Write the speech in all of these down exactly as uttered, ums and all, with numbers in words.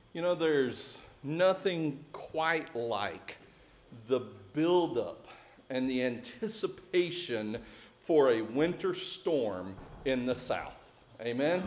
You know, there's nothing quite like the buildup and the anticipation for a winter storm in the South. Amen?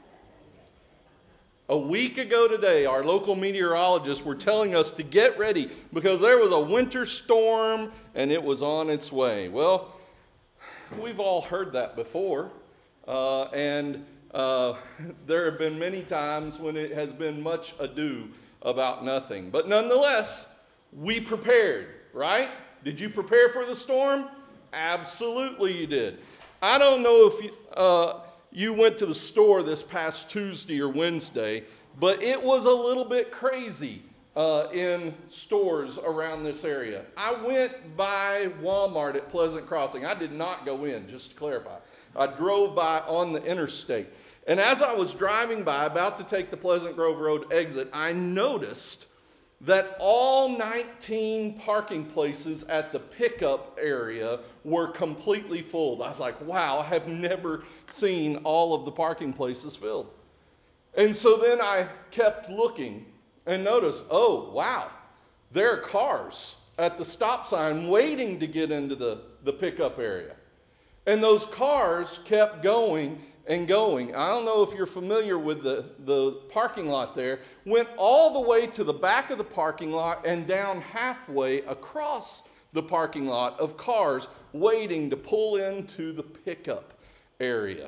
A week ago today, our local meteorologists were telling us to get ready because there was a winter storm and it was on its way. Well, we've all heard that before, uh, and uh, there have been many times when it has been much ado about nothing. But nonetheless, we prepared, right? Did you prepare for the storm? Absolutely you did. I don't know if you, uh, you went to the store this past Tuesday or Wednesday, but it was a little bit crazy uh, in stores around this area. I went by Walmart at Pleasant Crossing. I did not go in, just to clarify. I drove by on the interstate. And as I was driving by, about to take the Pleasant Grove Road exit, I noticed that all nineteen parking places at the pickup area were completely full. I was like, wow, I have never seen all of the parking places filled. And so then I kept looking and noticed, oh, wow, there are cars at the stop sign waiting to get into the, the pickup area. And those cars kept going and going. I don't know if you're familiar with the, the parking lot there. Went all the way to the back of the parking lot and down halfway across the parking lot of cars waiting to pull into the pickup area.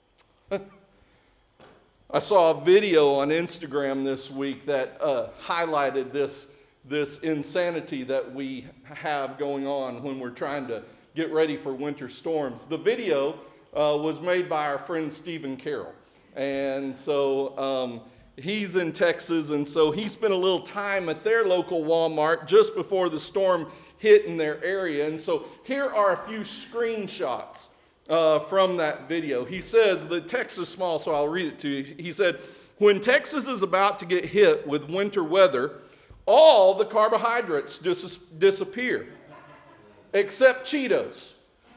I saw a video on Instagram this week that uh, highlighted this, this insanity that we have going on when we're trying to get ready for winter storms. The video Uh, was made by our friend Stephen Carroll. And so um, he's in Texas, and so he spent a little time at their local Walmart just before the storm hit in their area. And so here are a few screenshots uh, from that video. He says, the text is small, so I'll read it to you. He said, when Texas is about to get hit with winter weather, all the carbohydrates dis- disappear, except Cheetos.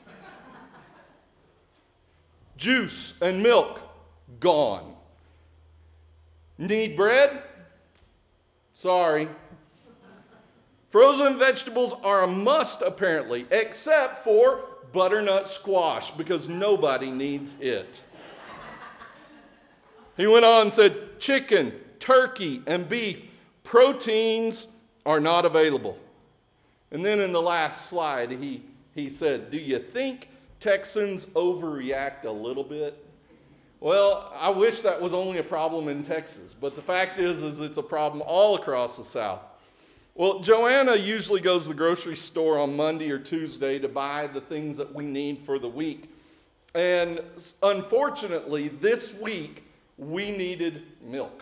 Juice and milk, gone. Need bread? Sorry. Frozen vegetables are a must, apparently, except for butternut squash, because nobody needs it. He went on and said, chicken, turkey, and beef, proteins are not available. And then in the last slide, he, he said, do you think Texans overreact a little bit? Well, I wish that was only a problem in Texas, but the fact is, is it's a problem all across the South. Well, Joanna usually goes to the grocery store on Monday or Tuesday to buy the things that we need for the week. And unfortunately, this week, we needed milk.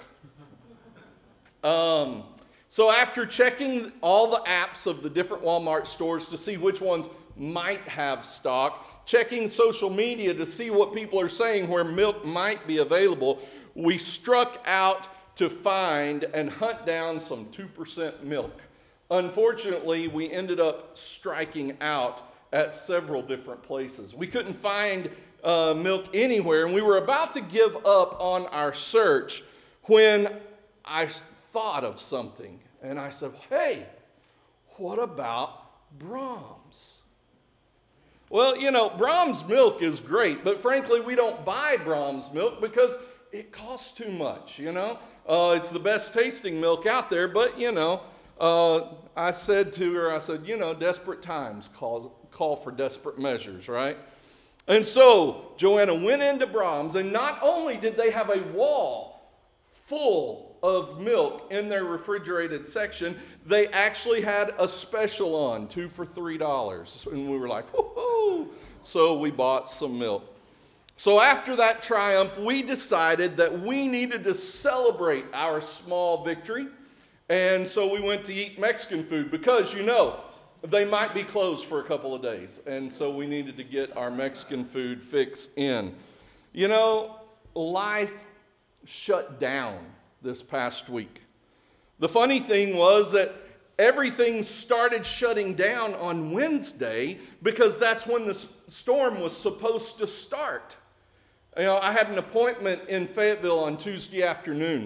Um, so after checking all the apps of the different Walmart stores to see which ones might have stock, checking social media to see what people are saying where milk might be available, we struck out to find and hunt down some two percent milk. Unfortunately, we ended up striking out at several different places. We couldn't find uh, milk anywhere, and we were about to give up on our search when I thought of something. And I said, hey, what about Braum's? Well, you know, Braum's milk is great, but frankly, we don't buy Braum's milk because it costs too much, you know. Uh, it's the best tasting milk out there, but, you know, uh, I said to her, I said, you know, desperate times call, call for desperate measures, right? And so Joanna went into Braum's, and not only did they have a wall full of milk in their refrigerated section, they actually had a special on, two for three dollars. And we were like, woohoo! So we bought some milk. So after that triumph, we decided that we needed to celebrate our small victory. And so we went to eat Mexican food because, you know, they might be closed for a couple of days. And so we needed to get our Mexican food fix in. You know, life shut down this past week. The funny thing was that everything started shutting down on Wednesday because that's when the storm was supposed to start. You know, I had an appointment in Fayetteville on Tuesday afternoon,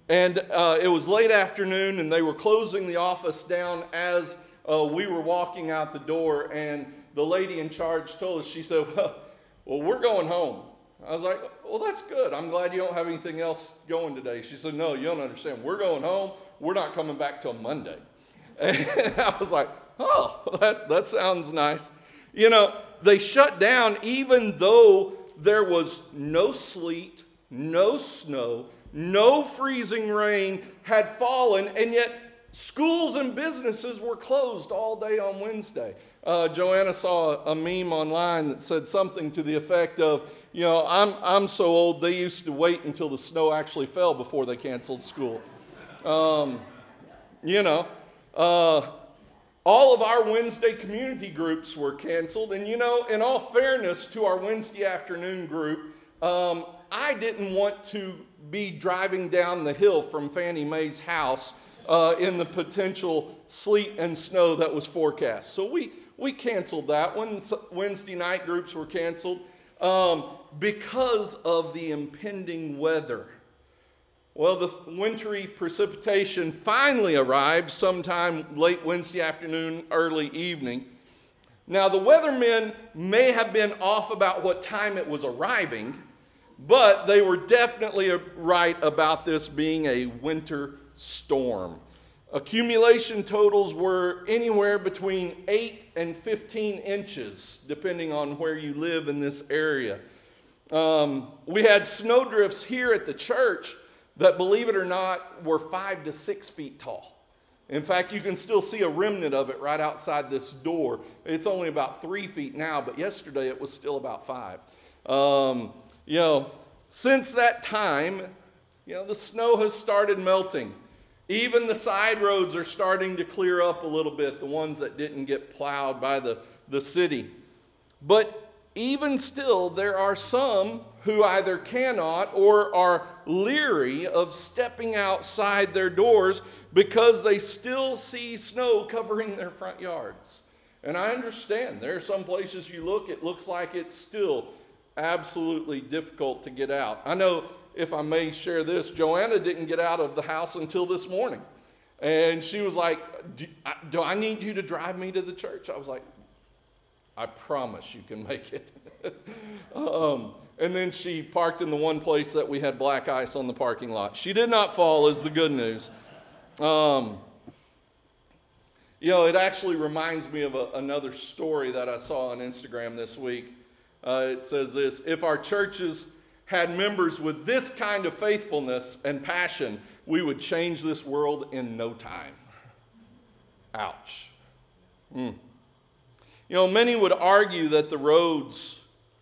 And uh, it was late afternoon, and they were closing the office down as uh, we were walking out the door. And the lady in charge told us, she said, well, well, we're going home. I was like, well, that's good. I'm glad you don't have anything else going today. She said, no, you don't understand. We're going home. We're not coming back till Monday. And I was like, oh, that, that sounds nice. You know, they shut down even though there was no sleet, no snow, no freezing rain had fallen, and yet schools and businesses were closed all day on Wednesday. Uh, Joanna saw a meme online that said something to the effect of, you know, I'm I'm so old they used to wait until the snow actually fell before they canceled school. Um, you know, uh, all of our Wednesday community groups were canceled, and you know, in all fairness to our Wednesday afternoon group, um, I didn't want to be driving down the hill from Fannie Mae's house uh, in the potential sleet and snow that was forecast. So we, we canceled that one. Wednesday night groups were canceled um, because of the impending weather. Well, the wintry precipitation finally arrived sometime late Wednesday afternoon, early evening. Now, the weathermen may have been off about what time it was arriving, but they were definitely right about this being a winter storm. Accumulation totals were anywhere between eight and fifteen inches, depending on where you live in this area. Um, we had snowdrifts here at the church that, believe it or not, were five to six feet tall. In fact, you can still see a remnant of it right outside this door. It's only about three feet now, but yesterday it was still about five. Um, You know, since that time, you know, the snow has started melting. Even the side roads are starting to clear up a little bit, the ones that didn't get plowed by the, the city. But even still, there are some who either cannot or are leery of stepping outside their doors because they still see snow covering their front yards. And I understand. There are some places you look, it looks like it's still absolutely difficult to get out. I know, if I may share this, Joanna didn't get out of the house until this morning. And she was like, do I, do I need you to drive me to the church? I was like, I promise you can make it. um, and then she parked in the one place that we had black ice on the parking lot. She did not fall, is the good news. Um, you know, it actually reminds me of a, another story that I saw on Instagram this week. Uh, it says this: if our churches had members with this kind of faithfulness and passion, we would change this world in no time. Ouch. Mm. You know, many would argue that the roads,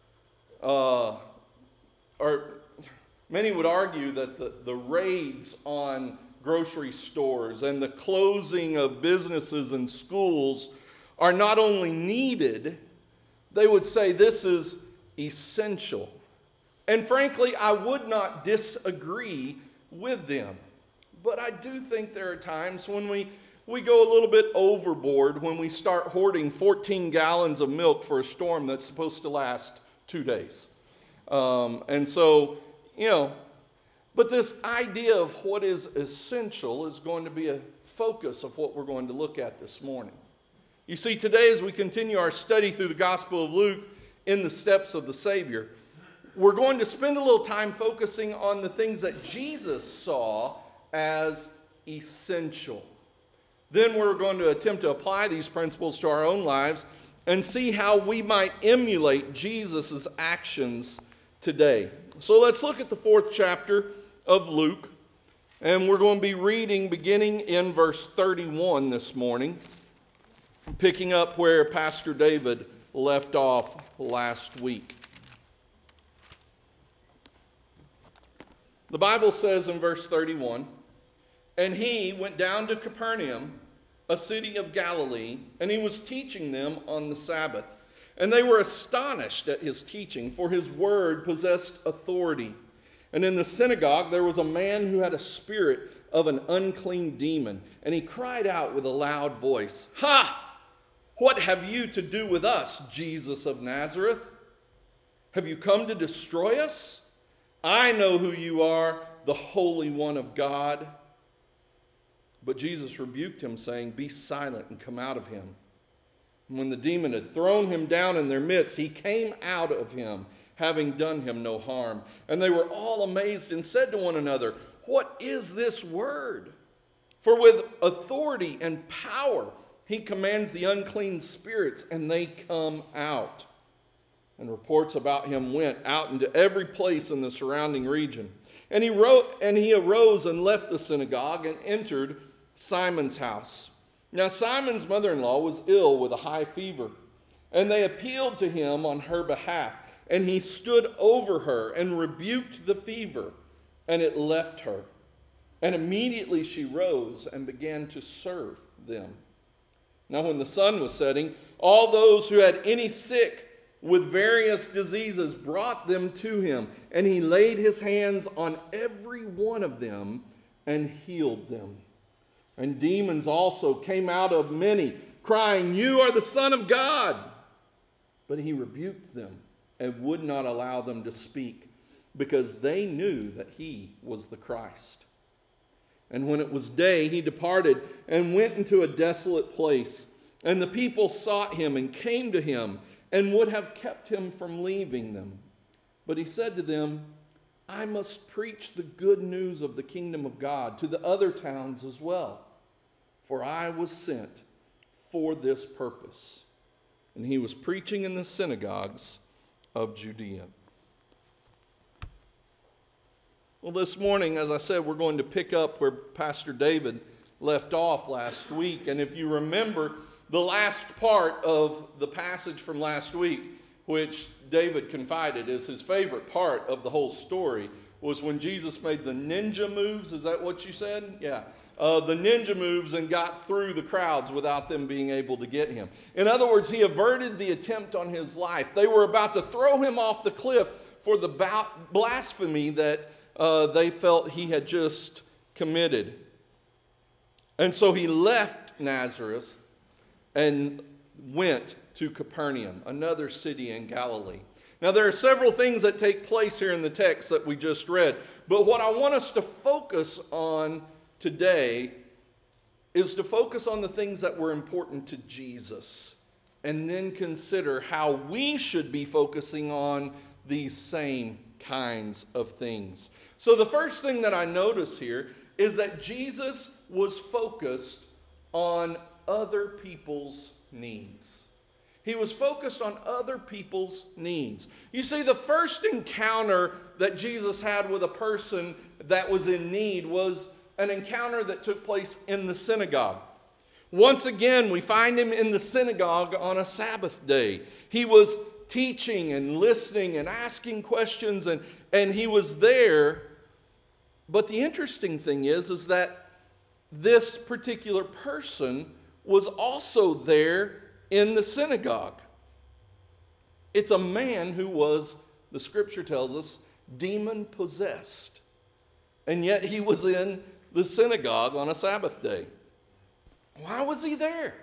uh, or many would argue that the, the raids on grocery stores and the closing of businesses and schools are not only needed, they would say this is essential. And frankly, I would not disagree with them. But I do think there are times when we, we go a little bit overboard when we start hoarding fourteen gallons of milk for a storm that's supposed to last two days. Um, and so, you know, but this idea of what is essential is going to be a focus of what we're going to look at this morning. You see, today as we continue our study through the Gospel of Luke in the steps of the Savior, we're going to spend a little time focusing on the things that Jesus saw as essential. Then we're going to attempt to apply these principles to our own lives and see how we might emulate Jesus' actions today. So let's look at the fourth chapter of Luke, and we're going to be reading beginning in verse thirty-one this morning, picking up where Pastor David left off last week. The Bible says in verse thirty-one, "And he went down to Capernaum, a city of Galilee, and he was teaching them on the Sabbath. And they were astonished at his teaching, for his word possessed authority. And in the synagogue there was a man who had a spirit of an unclean demon, and he cried out with a loud voice, 'Ha! What have you to do with us, Jesus of Nazareth? Have you come to destroy us? I know who you are, the Holy One of God. But Jesus rebuked him, saying, Be silent and come out of him. And when the demon had thrown him down in their midst, he came out of him, having done him no harm. And they were all amazed and said to one another, What is this word? For with authority and power he commands the unclean spirits, and they come out. And reports about him went out into every place in the surrounding region. And he wrote, and he arose and left the synagogue and entered Simon's house. Now Simon's mother-in-law was ill with a high fever, and they appealed to him on her behalf. And he stood over her and rebuked the fever, and it left her. And immediately she rose and began to serve them. Now when the sun was setting, all those who had any sick with various diseases brought them to him, and he laid his hands on every one of them and healed them. And demons also came out of many, crying, You are the Son of God. But he rebuked them and would not allow them to speak, because they knew that he was the Christ. And when it was day, he departed and went into a desolate place. And the people sought him and came to him and would have kept him from leaving them. But he said to them, I must preach the good news of the kingdom of God to the other towns as well, for I was sent for this purpose. And he was preaching in the synagogues of Judea. Well, this morning, as I said, we're going to pick up where Pastor David left off last week. And if you remember, the last part of the passage from last week, which David confided is his favorite part of the whole story, was when Jesus made the ninja moves. Is that what you said? Yeah. Uh, the ninja moves and got through the crowds without them being able to get him. In other words, he averted the attempt on his life. They were about to throw him off the cliff for the blasphemy that uh, they felt he had just committed. And so he left Nazareth and went to Capernaum, another city in Galilee. Now, there are several things that take place here in the text that we just read. But what I want us to focus on today is to focus on the things that were important to Jesus, and then consider how we should be focusing on these same kinds of things. So the first thing that I notice here is that Jesus was focused on other people's needs. He was focused on other people's needs. You see, the first encounter that Jesus had with a person that was in need was an encounter that took place in the synagogue. Once again, we find him in the synagogue on a Sabbath day. He was teaching and listening and asking questions, and, and he was there. But the interesting thing is, is that this particular person was also there in the synagogue. It's a man who was, the scripture tells us, demon possessed. And yet he was in the synagogue on a Sabbath day. Why was he there?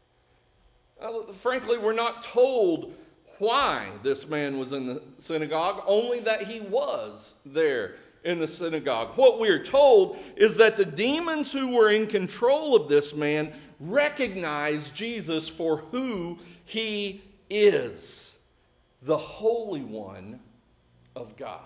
Well, frankly, we're not told why this man was in the synagogue, only that he was there in the synagogue. What we're told is that the demons who were in control of this man recognized Jesus for who he is, the Holy One of God.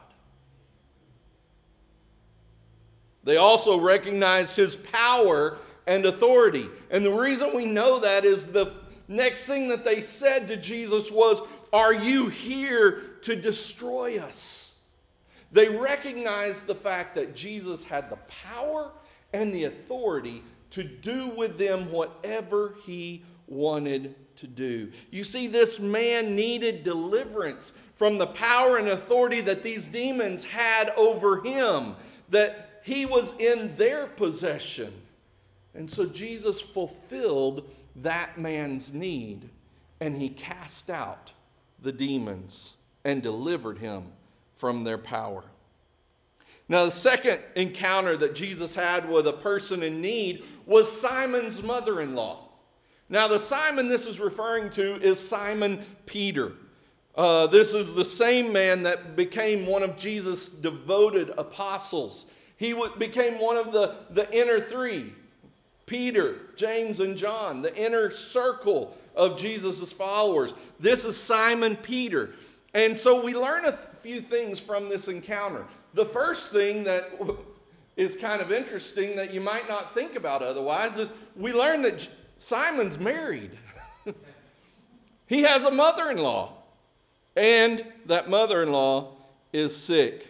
They also recognized his power and authority. And the reason we know that is the next thing that they said to Jesus was, "Are you here to destroy us?" They recognized the fact that Jesus had the power and the authority to do with them whatever he wanted to do. You see, this man needed deliverance from the power and authority that these demons had over him, that he was in their possession. And so Jesus fulfilled that man's need, and he cast out the demons and delivered him from their power. Now, the second encounter that Jesus had with a person in need was Simon's mother-in-law. Now, the Simon this is referring to is Simon Peter. Uh, this is the same man that became one of Jesus' devoted apostles. He w- became one of the, the inner three. Peter, James, and John, the inner circle of Jesus' followers. This is Simon Peter. And so we learn a few things from this encounter. The first thing that is kind of interesting that you might not think about otherwise is we learn that Simon's married. He has a mother-in-law. And that mother-in-law is sick.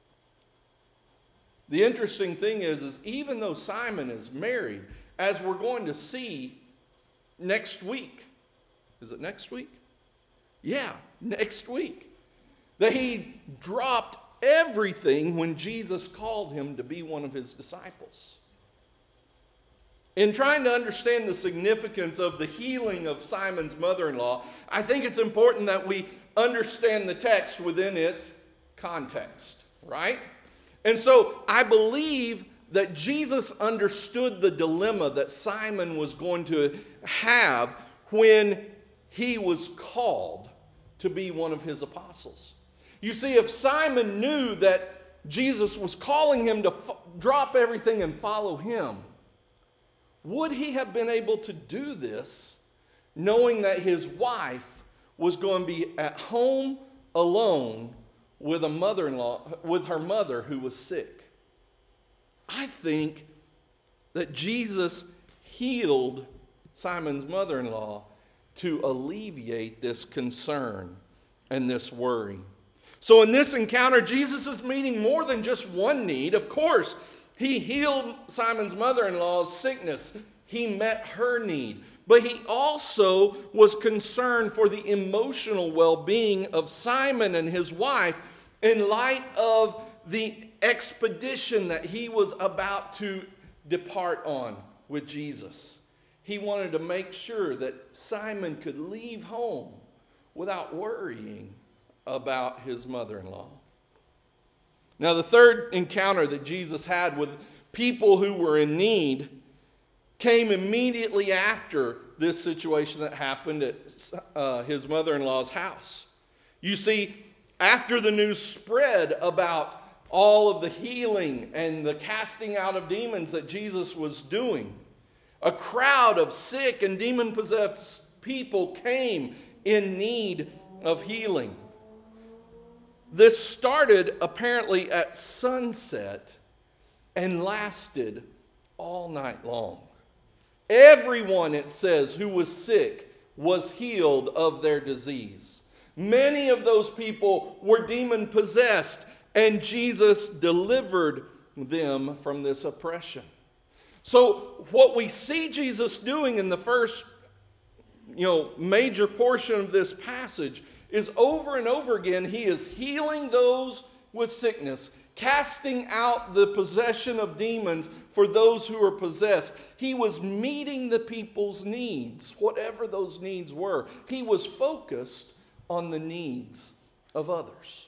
The interesting thing is, is even though Simon is married, as we're going to see next week, is it next week? Yeah, next week. That he dropped everything when Jesus called him to be one of his disciples. In trying to understand the significance of the healing of Simon's mother-in-law, I think it's important that we understand the text within its context, right? And so I believe that Jesus understood the dilemma that Simon was going to have when he was called to be one of his apostles. You see, if Simon knew that Jesus was calling him to f- drop everything and follow him, would he have been able to do this knowing that his wife was going to be at home alone with a mother-in-law, with her mother who was sick? I think that Jesus healed Simon's mother-in-law to alleviate this concern and this worry. So in this encounter, Jesus is meeting more than just one need. Of course, he healed Simon's mother-in-law's sickness. He met her need. But he also was concerned for the emotional well-being of Simon and his wife in light of the expedition that he was about to depart on with Jesus. He wanted to make sure that Simon could leave home without worrying about his mother-in-law. Now, the third encounter that Jesus had with people who were in need came immediately after this situation that happened at uh, his mother-in-law's house. You see, after the news spread about all of the healing and the casting out of demons that Jesus was doing, a crowd of sick and demon-possessed people came in need of healing. This started apparently at sunset and lasted all night long. Everyone, it says, who was sick was healed of their disease. Many of those people were demon-possessed, and Jesus delivered them from this oppression. So what we see Jesus doing in the first, you know, major portion of this passage is over and over again, he is healing those with sickness, casting out the possession of demons for those who are possessed. He was meeting the people's needs, whatever those needs were. He was focused on the needs of others.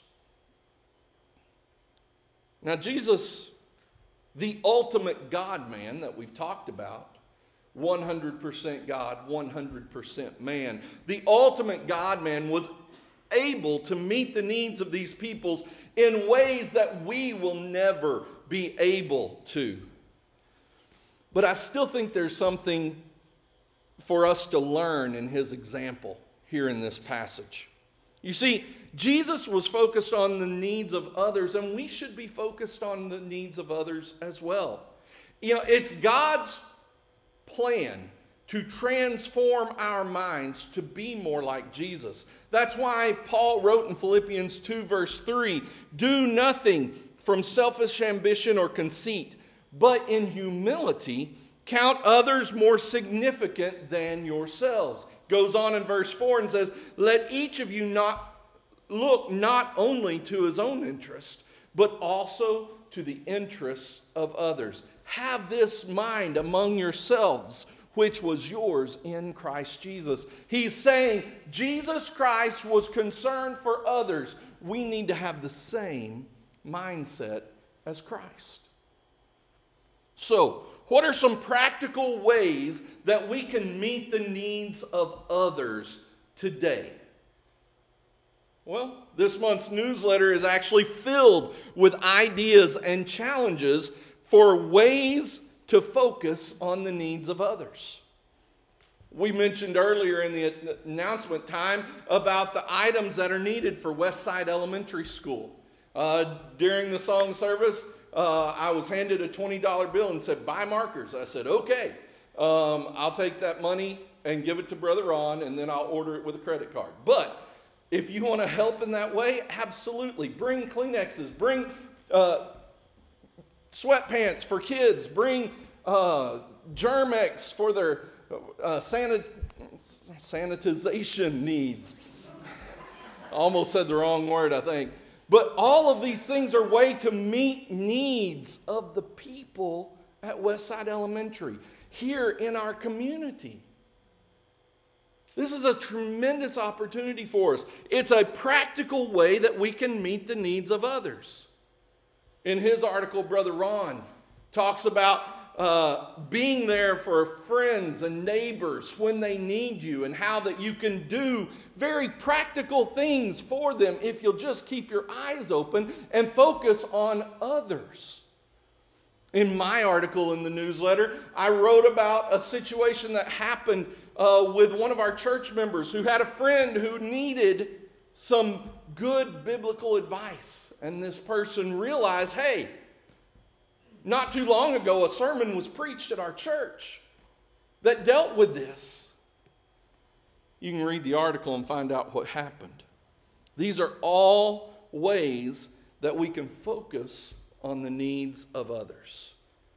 Now, Jesus, the ultimate God-man that we've talked about, one hundred percent God, one hundred percent man, the ultimate God-man was able to meet the needs of these peoples in ways that we will never be able to. But I still think there's something for us to learn in his example here in this passage. You see, Jesus was focused on the needs of others, and we should be focused on the needs of others as well. You know, it's God's plan to transform our minds to be more like Jesus. That's why Paul wrote in Philippians two, verse three, "Do nothing from selfish ambition or conceit, but in humility count others more significant than yourselves." Goes on in verse four and says, "Let each of you not look not only to his own interest, but also to the interests of others. Have this mind among yourselves, which was yours in Christ Jesus." He's saying Jesus Christ was concerned for others. We need to have the same mindset as Christ. So, what are some practical ways that we can meet the needs of others today? Well, this month's newsletter is actually filled with ideas and challenges for ways to focus on the needs of others. We mentioned earlier in the announcement time about the items that are needed for Westside Elementary School. Uh, during the song service, uh, I was handed a twenty dollar bill and said, buy markers. I said, okay, um, I'll take that money and give it to Brother Ron, and then I'll order it with a credit card. But if you want to help in that way, absolutely. Bring Kleenexes, bring uh, sweatpants for kids, bring uh, Germ-X for their uh, sanit- sanitization needs. I almost said the wrong word, I think. But all of these things are ways to meet needs of the people at Westside Elementary, here in our community. This is a tremendous opportunity for us. It's a practical way that we can meet the needs of others. In his article, Brother Ron talks about uh, being there for friends and neighbors when they need you, and how that you can do very practical things for them if you'll just keep your eyes open and focus on others. In my article in the newsletter, I wrote about a situation that happened uh, with one of our church members who had a friend who needed some good biblical advice. And this person realized, hey, not too long ago, a sermon was preached at our church that dealt with this. You can read the article and find out what happened. These are all ways that we can focus on the needs of others.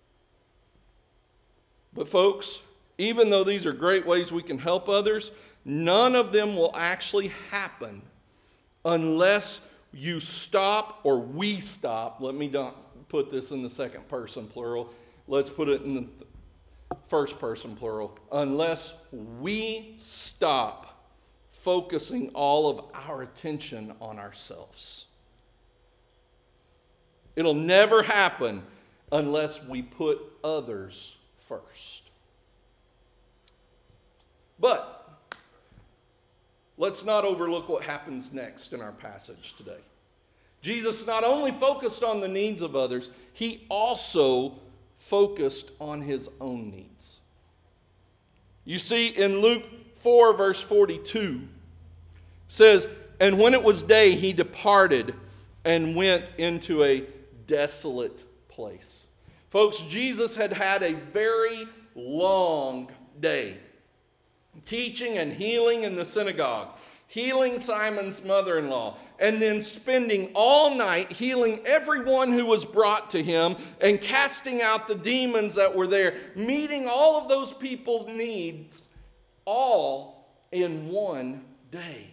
But folks, even though these are great ways we can help others, none of them will actually happen unless you stop, or we stop. Let me not put this in the second person plural. Let's put it in the first person plural. Unless we stop focusing all of our attention on ourselves. It'll never happen unless we put others first. But let's not overlook what happens next in our passage today. Jesus not only focused on the needs of others, he also focused on his own needs. You see, in Luke four, verse forty-two, it says, "And when it was day, he departed and went into a desolate place." Folks, Jesus had had a very long day, teaching and healing in the synagogue, healing Simon's mother-in-law, and then spending all night healing everyone who was brought to him and casting out the demons that were there, meeting all of those people's needs, all in one day.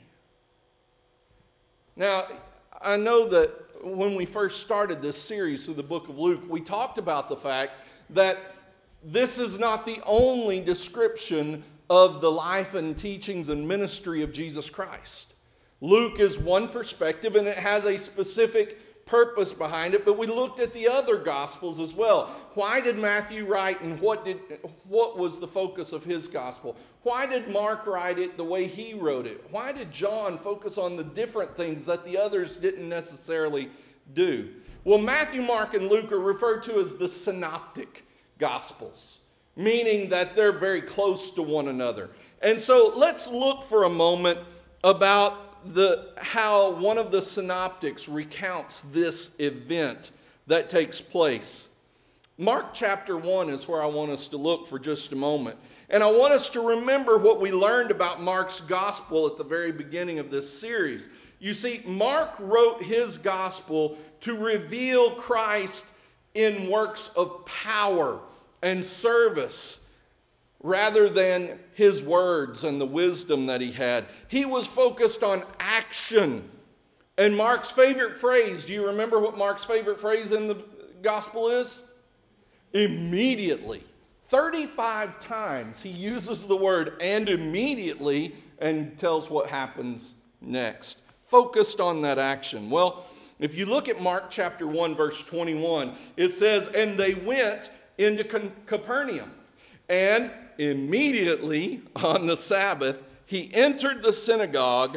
Now, I know that when we first started this series through the book of Luke, we talked about the fact that this is not the only description of the life and teachings and ministry of Jesus Christ. Luke is one perspective, and it has a specific purpose behind it, but we looked at the other Gospels as well. Why did Matthew write, and what did what was the focus of his Gospel? Why did Mark write it the way he wrote it? Why did John focus on the different things that the others didn't necessarily do? Well, Matthew, Mark, and Luke are referred to as the synoptic Gospels, meaning that they're very close to one another. And so let's look for a moment about the how one of the synoptics recounts this event that takes place. Mark chapter one is where I want us to look for just a moment. And I want us to remember what we learned about Mark's gospel at the very beginning of this series. You see, Mark wrote his gospel to reveal Christ in works of power and service, rather than his words and the wisdom that he had. He was focused on action. And Mark's favorite phrase, do you remember what Mark's favorite phrase in the gospel is? Immediately. thirty-five times he uses the word "and immediately" and tells what happens next. Focused on that action. Well, if you look at Mark chapter one, verse twenty-one, it says, "And they went into Capernaum, and immediately on the Sabbath he entered the synagogue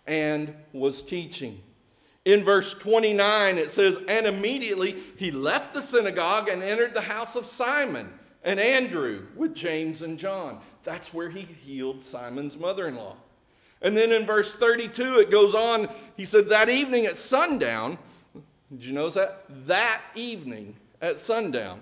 and was teaching. In verse twenty-nine, it says, and immediately he left the synagogue and entered the house of Simon and Andrew with James and John. That's where he healed Simon's mother-in-law. And then in verse thirty-two, it goes on, he said, that evening at sundown, did you notice that? That evening at sundown,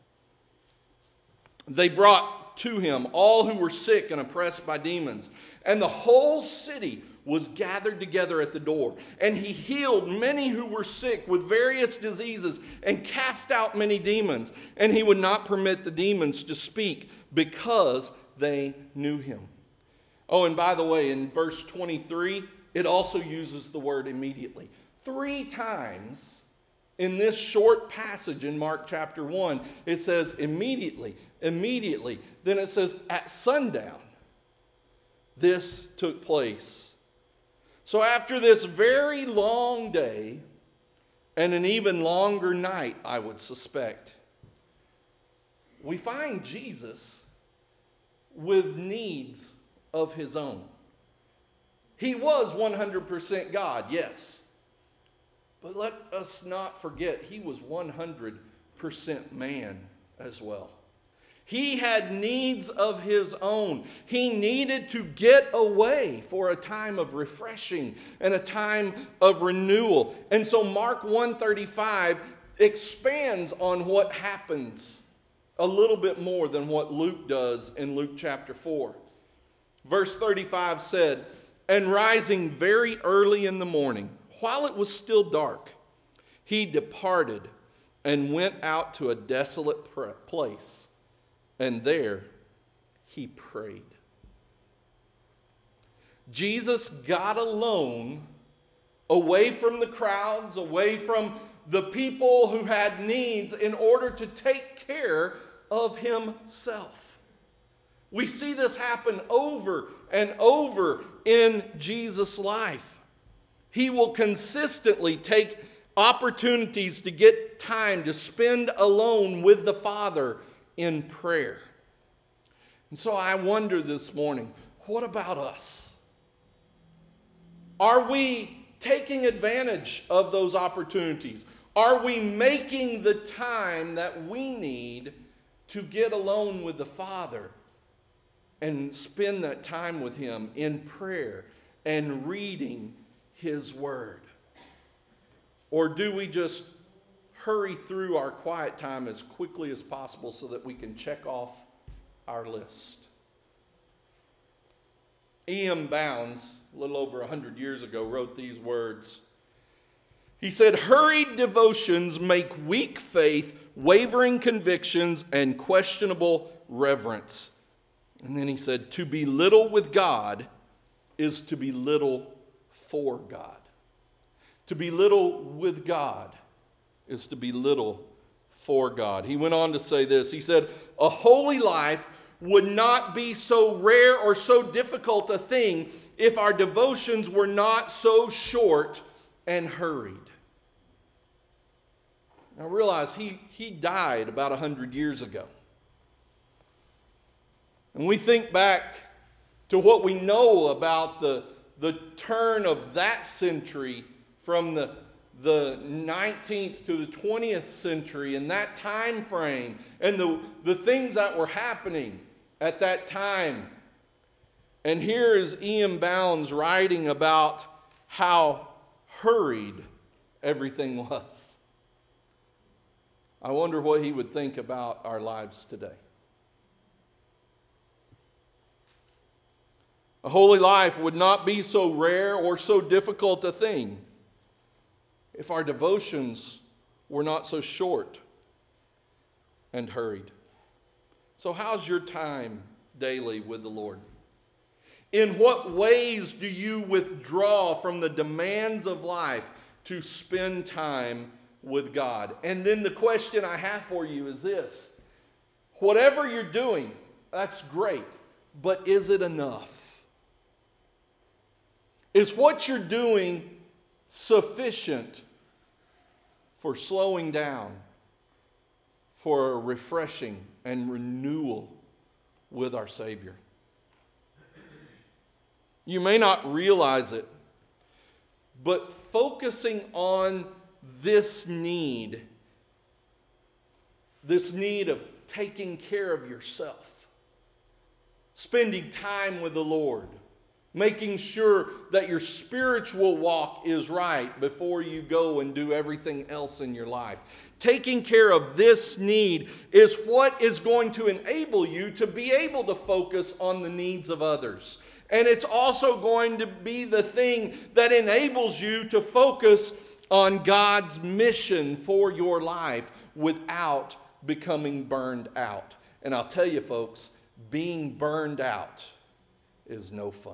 they brought to him all who were sick and oppressed by demons. And the whole city was gathered together at the door. And he healed many who were sick with various diseases and cast out many demons. And he would not permit the demons to speak because they knew him. Oh, and by the way, in verse twenty-three, it also uses the word immediately. Three times in this short passage in Mark chapter one, it says immediately, immediately. Then it says at sundown, this took place. So after this very long day and an even longer night, I would suspect, we find Jesus with needs of his own. He was one hundred percent God, yes. But let us not forget, he was one hundred percent man as well. He had needs of his own. He needed to get away for a time of refreshing and a time of renewal. And so Mark one thirty-five expands on what happens a little bit more than what Luke does in Luke chapter four. Verse thirty-five said, and rising very early in the morning, while it was still dark, he departed and went out to a desolate place. And there he prayed. Jesus got alone, away from the crowds, away from the people who had needs, in order to take care of himself. We see this happen over and over in Jesus' life. He will consistently take opportunities to get time to spend alone with the Father in prayer. And so I wonder this morning, what about us? Are we taking advantage of those opportunities? Are we making the time that we need to get alone with the Father and spend that time with him in prayer and reading his word? Or do we just hurry through our quiet time as quickly as possible so that we can check off our list? E M Bounds, a little over one hundred years ago, wrote these words. He said, hurried devotions make weak faith, wavering convictions, and questionable reverence. And then he said, to be little with God is to be little for God. To be little with God is to be little for God. He went on to say this. He said, a holy life would not be so rare or so difficult a thing if our devotions were not so short and hurried. Now realize he, he died about one hundred years ago. And we think back to what we know about the, the turn of that century from the the nineteenth to the twentieth century, and that time frame, and the, the things that were happening at that time. And here is E M Bounds writing about how hurried everything was. I wonder what he would think about our lives today. A holy life would not be so rare or so difficult a thing if our devotions were not so short and hurried. So how's your time daily with the Lord? In what ways do you withdraw from the demands of life to spend time with God? And then the question I have for you is this. Whatever you're doing, that's great, but is it enough? Is what you're doing sufficient for slowing down, for a refreshing and renewal with our Savior? You may not realize it, but focusing on this need, this need of taking care of yourself, spending time with the Lord, making sure that your spiritual walk is right before you go and do everything else in your life. Taking care of this need is what is going to enable you to be able to focus on the needs of others. And it's also going to be the thing that enables you to focus on God's mission for your life without becoming burned out. And I'll tell you, folks, being burned out is no fun.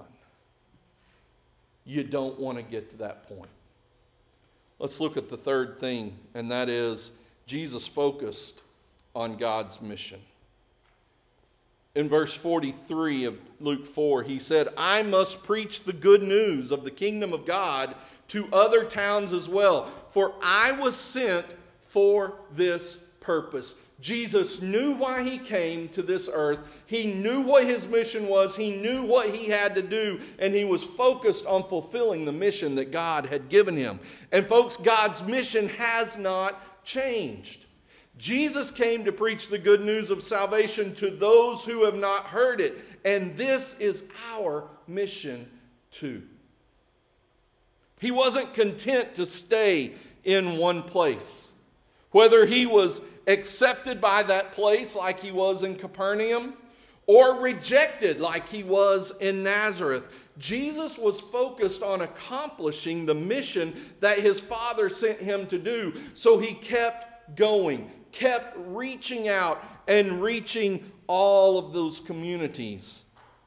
You don't want to get to that point. Let's look at the third thing, and that is Jesus focused on God's mission. In verse forty-three of Luke four, he said, I must preach the good news of the kingdom of God to other towns as well, for I was sent for this purpose. Jesus knew why he came to this earth. He knew what his mission was. He knew what he had to do. And he was focused on fulfilling the mission that God had given him. And folks, God's mission has not changed. Jesus came to preach the good news of salvation to those who have not heard it. And this is our mission too. He wasn't content to stay in one place. Whether he was accepted by that place like he was in Capernaum, or rejected like he was in Nazareth, Jesus was focused on accomplishing the mission that his Father sent him to do. So he kept going, kept reaching out and reaching all of those communities.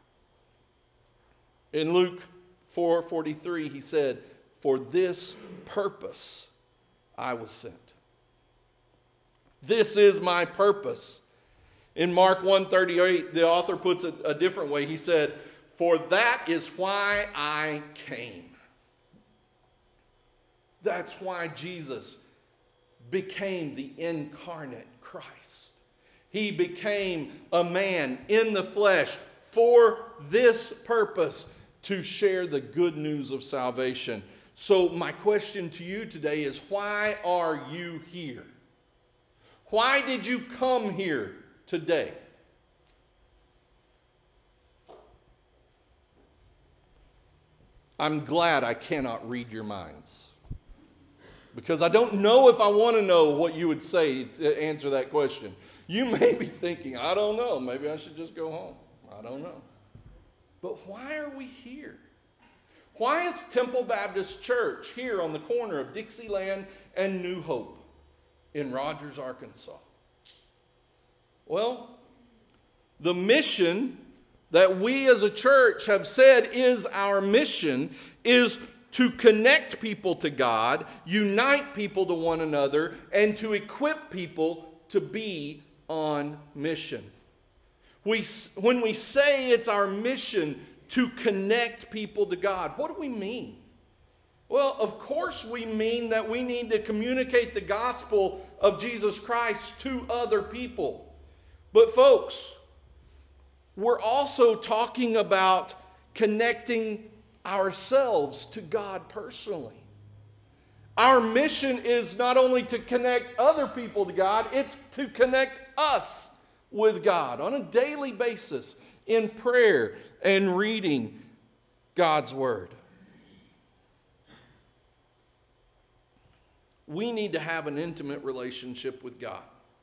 In Luke four forty-three, he said, for this purpose I was sent. This is my purpose. In Mark one thirty-eight, the author puts it a different way. He said, for that is why I came. That's why Jesus became the incarnate Christ. He became a man in the flesh for this purpose, to share the good news of salvation. So my question to you today is, why are you here? Why did you come here today? I'm glad I cannot read your minds, because I don't know if I want to know what you would say to answer that question. You may be thinking, I don't know, maybe I should just go home. I don't know. But why are we here? Why is Temple Baptist Church here on the corner of Dixieland and New Hope in Rogers, Arkansas? Well, the mission that we as a church have said is our mission is to connect people to God, unite people to one another, and to equip people to be on mission. We, when we say it's our mission to connect people to God, what do we mean? Well, of course we mean that we need to communicate the gospel of Jesus Christ to other people. But folks, we're also talking about connecting ourselves to God personally. Our mission is not only to connect other people to God, it's to connect us with God on a daily basis in prayer and reading God's Word. We need to have an intimate relationship with God.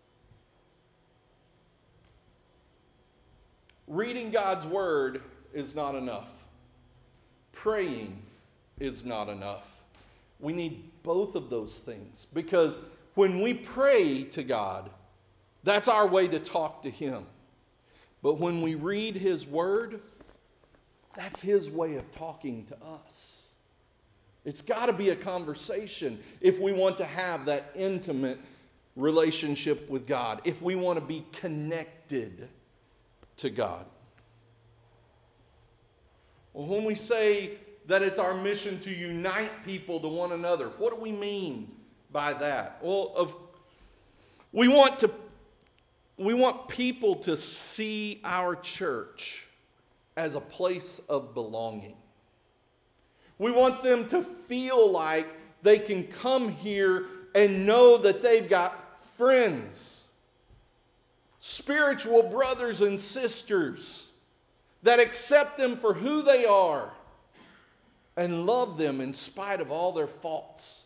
Reading God's Word is not enough. Praying is not enough. We need both of those things, because when we pray to God, that's our way to talk to Him. But when we read His Word, that's His way of talking to us. It's got to be a conversation if we want to have that intimate relationship with God, if we want to be connected to God. Well, when we say that it's our mission to unite people to one another, what do we mean by that? Well, of, we want to we want people to see our church as a place of belonging. We want them to feel like they can come here and know that they've got friends, spiritual brothers and sisters that accept them for who they are and love them in spite of all their faults.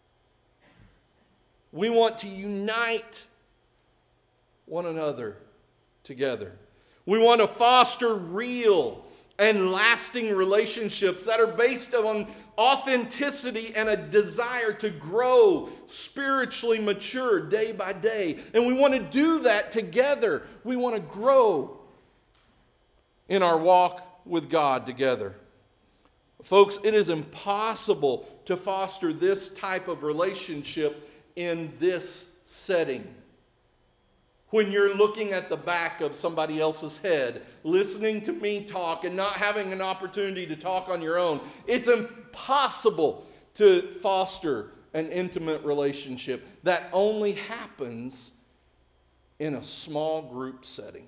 We want to unite one another together. We want to foster real and lasting relationships that are based on authenticity and a desire to grow spiritually mature day by day. And we want to do that together. We want to grow in our walk with God together. Folks, it is impossible to foster this type of relationship in this setting. When you're looking at the back of somebody else's head, listening to me talk and not having an opportunity to talk on your own, it's impossible to foster an intimate relationship. That only happens in a small group setting.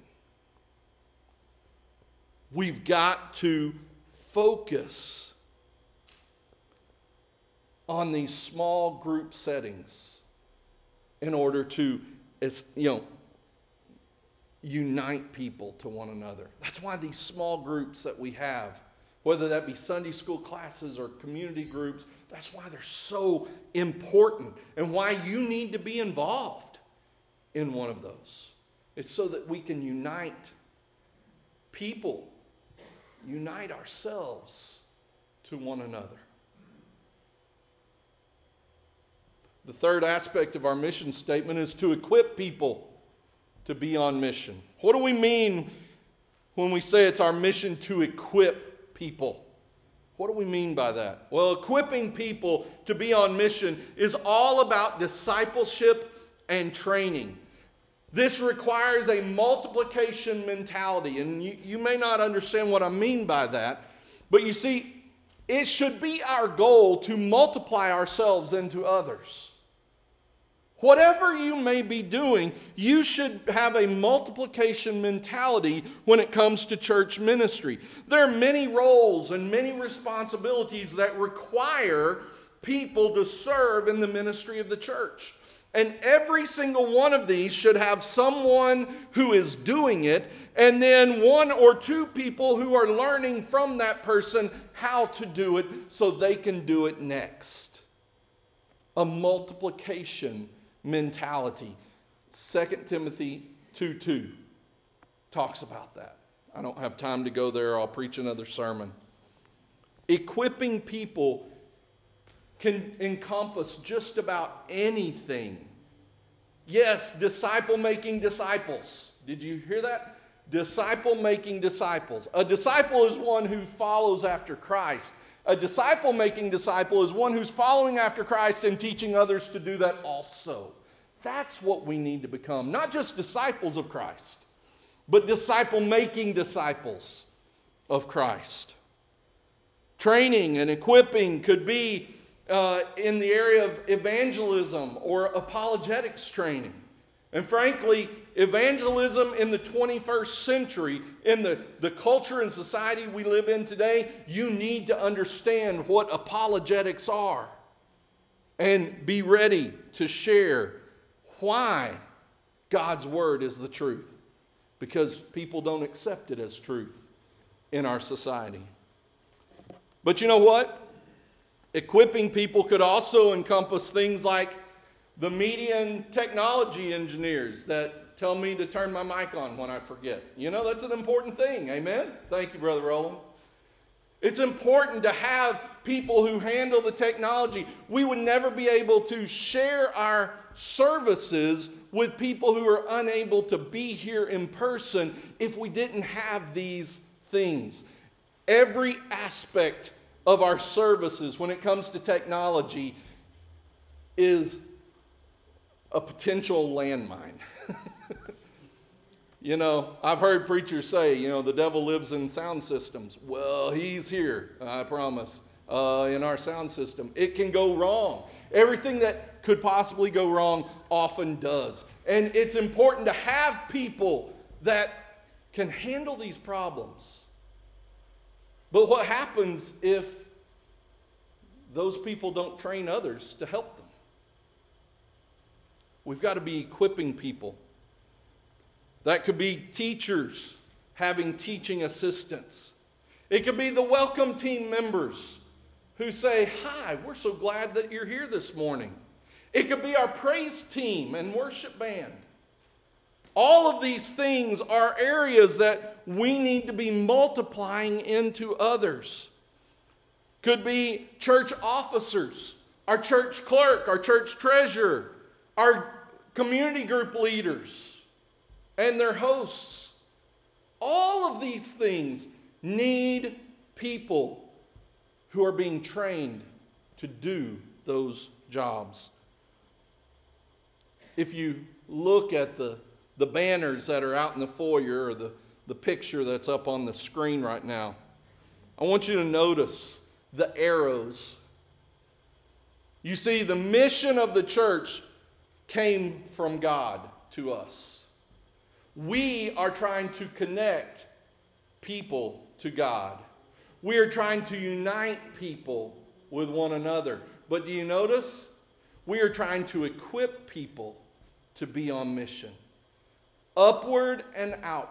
We've got to focus on these small group settings in order to, as you know, unite people to one another. That's why these small groups that we have, whether that be Sunday school classes or community groups, that's why they're so important and why you need to be involved in one of those. It's so that we can unite people, unite ourselves to one another. The third aspect of our mission statement is to equip people to be on mission. What do we mean when we say it's our mission to equip people? What do we mean by that? Well, equipping people to be on mission is all about discipleship and training. This requires a multiplication mentality, and you, you may not understand what I mean by that, but you see, it should be our goal to multiply ourselves into others. Whatever you may be doing, you should have a multiplication mentality when it comes to church ministry. There are many roles and many responsibilities that require people to serve in the ministry of the church. And every single one of these should have someone who is doing it, and then one or two people who are learning from that person how to do it so they can do it next. A multiplication mentality. Second Timothy two two talks about that. I don't have time to go there. I'll preach another sermon. Equipping people can encompass just about anything. Yes, disciple-making disciples. Did you hear that? Disciple-making disciples. A disciple is one who follows after Christ. A disciple-making disciple is one who's following after Christ and teaching others to do that also. That's what we need to become. Not just disciples of Christ, but disciple-making disciples of Christ. Training and equipping could be uh, in the area of evangelism or apologetics training. And frankly, evangelism in the twenty-first century, in the, the culture and society we live in today, you need to understand what apologetics are and be ready to share why God's word is the truth, because people don't accept it as truth in our society. But you know what? Equipping people could also encompass things like the media and technology engineers that tell me to turn my mic on when I forget. You know, that's an important thing. Amen? Thank you, Brother Roland. It's important to have people who handle the technology. We would never be able to share our services with people who are unable to be here in person if we didn't have these things. Every aspect of our services when it comes to technology is a potential landmine. You know, I've heard preachers say, you know, the devil lives in sound systems. Well, he's here, I promise, uh, in our sound system. It can go wrong. Everything that could possibly go wrong often does. And it's important to have people that can handle these problems. But what happens if those people don't train others to help them. We've got to be equipping people. That could be teachers having teaching assistants. It could be the welcome team members who say, "Hi, we're so glad that you're here this morning." It could be our praise team and worship band. All of these things are areas that we need to be multiplying into others. Could be church officers, our church clerk, our church treasurer, our community group leaders, and their hosts. All of these things need people who are being trained to do those jobs. If you look at the, the banners that are out in the foyer or the, the picture that's up on the screen right now, I want you to notice the arrows. You see, the mission of the church came from God to us. We are trying to connect people to God. We are trying to unite people with one another. But do you notice? We are trying to equip people to be on mission. Upward and outward.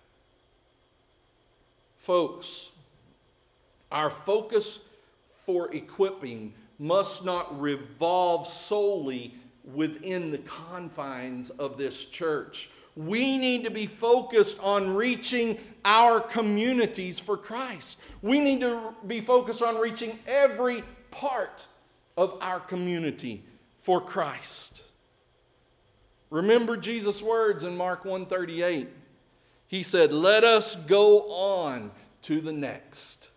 Folks, our focus for equipping must not revolve solely within the confines of this church. We need to be focused on reaching our communities for Christ. We need to be focused on reaching every part of our community for Christ. Remember Jesus' words in Mark one thirty-eight. He said, "Let us go on to the next,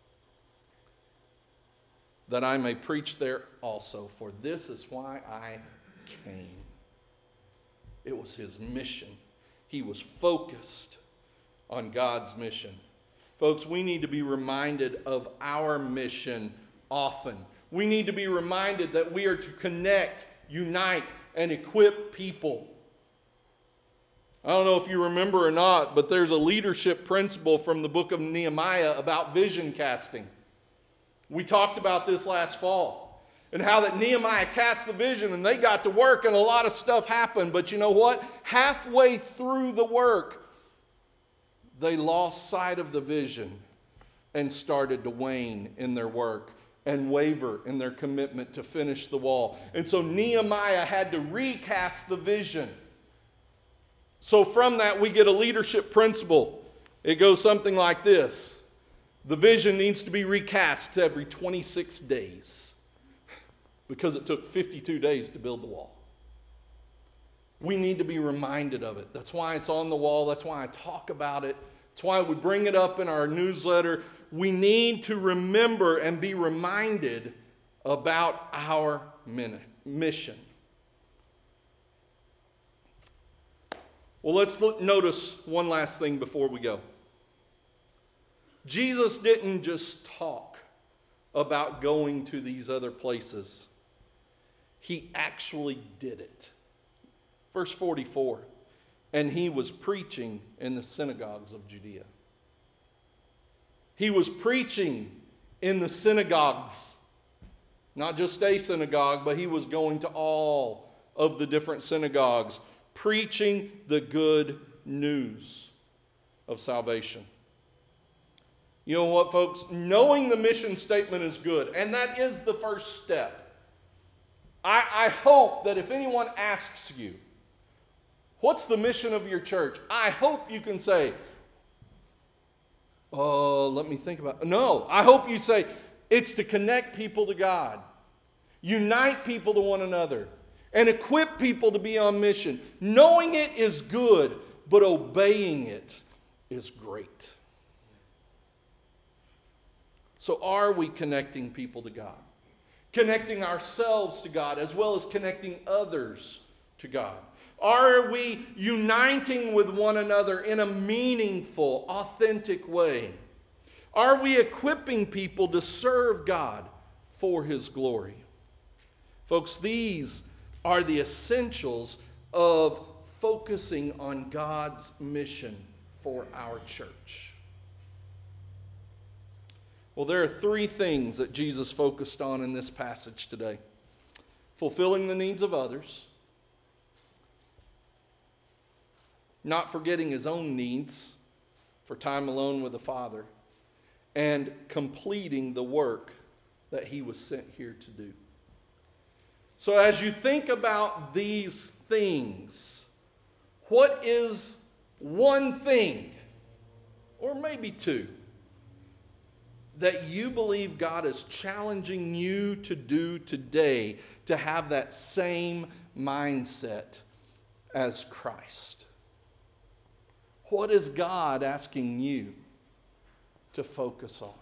that I may preach there also, for this is why I came." It was his mission. He was focused on God's mission. Folks, we need to be reminded of our mission often. We need to be reminded that we are to connect, unite, and equip people. I don't know if you remember or not, but there's a leadership principle from the book of Nehemiah about vision casting. We talked about this last fall, and how that Nehemiah cast the vision and they got to work and a lot of stuff happened. But you know what? Halfway through the work, they lost sight of the vision and started to wane in their work and waver in their commitment to finish the wall. And so Nehemiah had to recast the vision. So from that, we get a leadership principle. It goes something like this. The vision needs to be recast every twenty-six days because it took fifty-two days to build the wall. We need to be reminded of it. That's why it's on the wall. That's why I talk about it. That's why we bring it up in our newsletter. We need to remember and be reminded about our mission. Well, let's look, notice one last thing before we go. Jesus didn't just talk about going to these other places. He actually did it. Verse forty-four, and he was preaching in the synagogues of Judea. He was preaching in the synagogues. Not just a synagogue, but he was going to all of the different synagogues, preaching the good news of salvation. You know what, folks? Knowing the mission statement is good, and that is the first step. I, I hope that if anyone asks you, what's the mission of your church? I hope you can say, oh, let me think about it. No, I hope you say, it's to connect people to God, unite people to one another, and equip people to be on mission. Knowing it is good, but obeying it is great. So are we connecting people to God? Connecting ourselves to God as well as connecting others to God? Are we uniting with one another in a meaningful, authentic way? Are we equipping people to serve God for His glory? Folks, these are the essentials of focusing on God's mission for our church. Well, there are three things that Jesus focused on in this passage today: fulfilling the needs of others, not forgetting his own needs for time alone with the Father, and completing the work that he was sent here to do. So as you think about these things, what is one thing, or maybe two, that you believe God is challenging you to do today to have that same mindset as Christ? What is God asking you to focus on?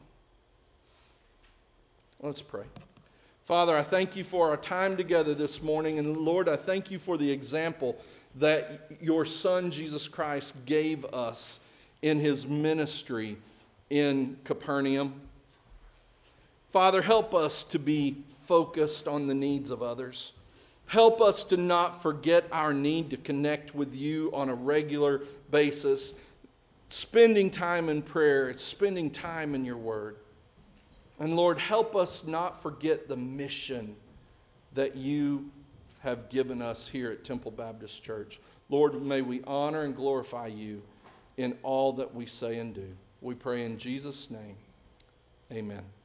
Let's pray. Father, I thank you for our time together this morning. And Lord, I thank you for the example that your Son, Jesus Christ, gave us in his ministry in Capernaum. Father, help us to be focused on the needs of others. Help us to not forget our need to connect with you on a regular basis, spending time in prayer, spending time in your word. And Lord, help us not forget the mission that you have given us here at Temple Baptist Church. Lord, may we honor and glorify you in all that we say and do. We pray in Jesus' name. Amen.